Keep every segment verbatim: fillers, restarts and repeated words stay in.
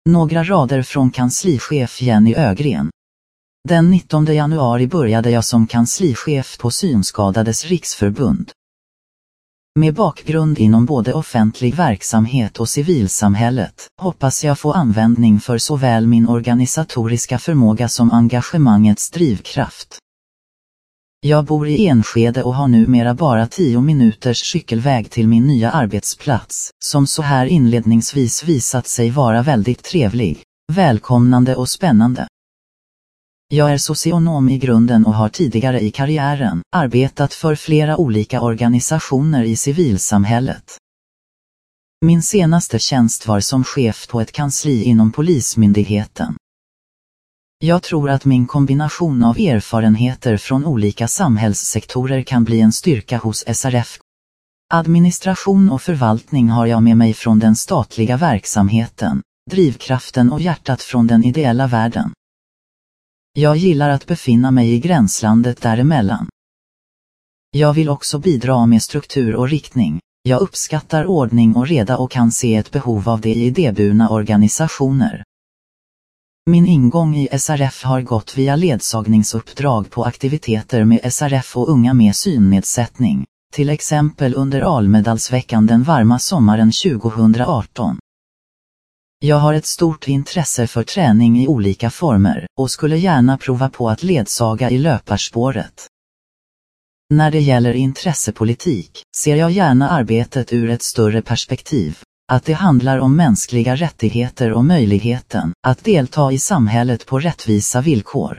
Några rader från kanslichef Jenny Ögren. Den nittonde januari började jag som kanslichef på Synskadades riksförbund. Med bakgrund inom både offentlig verksamhet och civilsamhället hoppas jag få användning för såväl min organisatoriska förmåga som engagemangets drivkraft. Jag bor i Enskede och har numera bara tio minuters cykelväg till min nya arbetsplats, som så här inledningsvis visat sig vara väldigt trevlig, välkomnande och spännande. Jag är socionom i grunden och har tidigare i karriären arbetat för flera olika organisationer i civilsamhället. Min senaste tjänst var som chef på ett kansli inom Polismyndigheten. Jag tror att min kombination av erfarenheter från olika samhällssektorer kan bli en styrka hos S R F. Administration och förvaltning har jag med mig från den statliga verksamheten, drivkraften och hjärtat från den ideella världen. Jag gillar att befinna mig i gränslandet däremellan. Jag vill också bidra med struktur och riktning. Jag uppskattar ordning och reda och kan se ett behov av det i idéburna organisationer. Min ingång i S R F har gått via ledsagningsuppdrag på aktiviteter med S R F och unga med synnedsättning, till exempel under Almedalsveckan den varma sommaren tjugohundraarton. Jag har ett stort intresse för träning i olika former och skulle gärna prova på att ledsaga i löparspåret. När det gäller intressepolitik ser jag gärna arbetet ur ett större perspektiv, att det handlar om mänskliga rättigheter och möjligheten att delta i samhället på rättvisa villkor.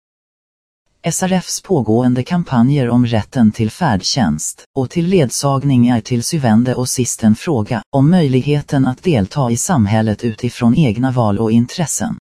S R F:s pågående kampanjer om rätten till färdtjänst och till ledsagning är till syvende och sist en fråga om möjligheten att delta i samhället utifrån egna val och intressen.